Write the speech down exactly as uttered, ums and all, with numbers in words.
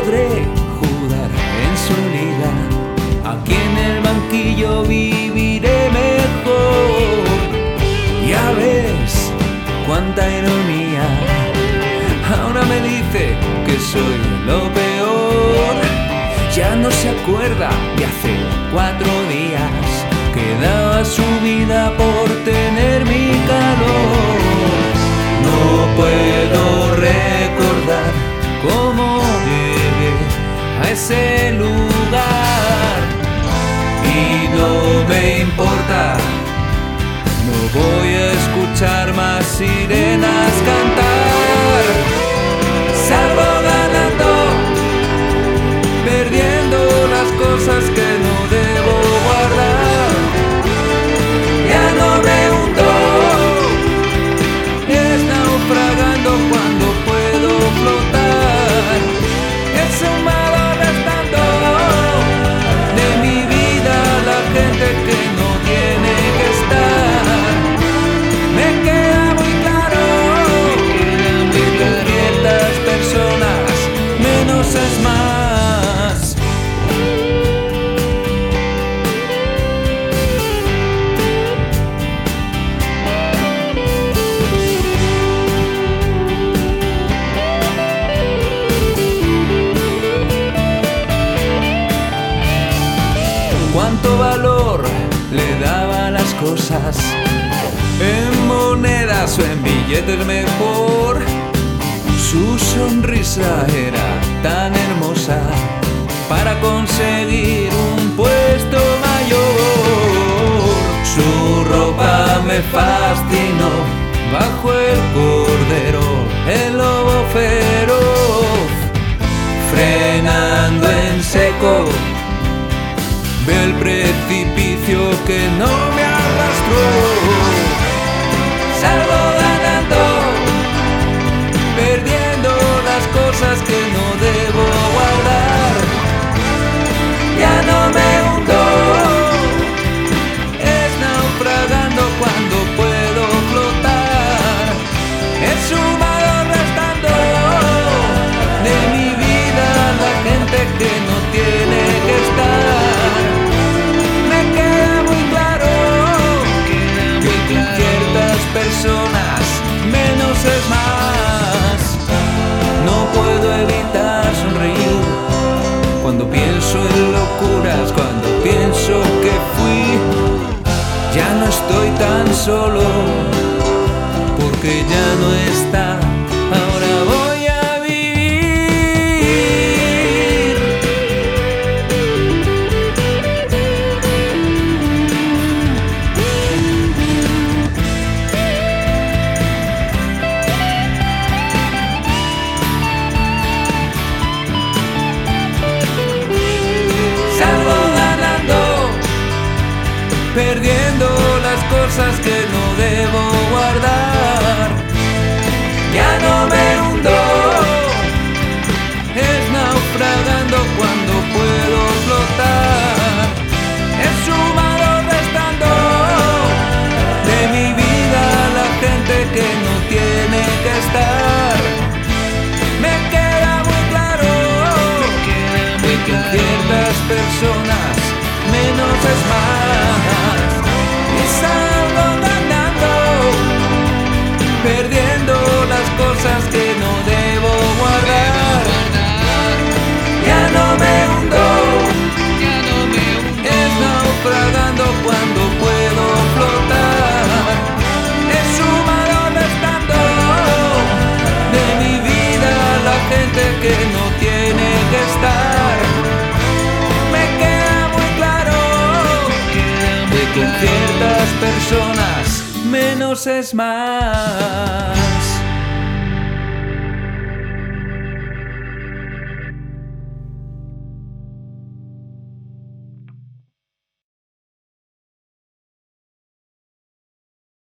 podré jugar en su liga. Aquí en el banquillo viviré mejor. Ya ves cuánta ironía. Ahora me dice que soy lo peor. Ya no se acuerda de hace cuatro días que daba su vida por tener mi calor. No puedo recordar cómo llegué a ese lugar. Y no me importa, no voy a escuchar más sirenas cantar. Salgo ganando, perdiendo las cosas que no debo guardar. Ya no me hundo, es naufragando cuando puedo flotar. Es un malo restando de mi vida la gente que no tiene que estar. Me queda muy claro que con ciertas personas menos es más. Cuánto valor le daba a las cosas, en monedas o en billetes mejor. Su sonrisa era tan hermosa para conseguir un puesto mayor. Su ropa me fascinó, bajo el cordero el lobo feroz, frenando en seco. Ve el precipicio que no me arrastró. Salgo ganando, perdiendo las cosas que no debo guardar. Ya no me hundo, es naufragando cuando puedo flotar. Es humano restando de mi vida la gente que no tiene que estar. Personas, menos es más. No puedo evitar sonreír cuando pienso en locuras, cuando pienso que fui. Ya no estoy tan solo, porque ya no está. Ahora voy a vivir. Perdiendo las cosas que no debo guardar. Ya no me hundo, es naufragando cuando puedo flotar. Es humano restando de mi vida la gente que no tiene que estar. Me queda muy claro que con ciertas personas menos es más. Y salgo ganando, perdiendo las cosas que no debo guardar. Ya no me hundo, es naufragando cuando puedo flotar. Es humano restando de mi vida la gente que no tiene que estar. Con ciertas personas menos es más.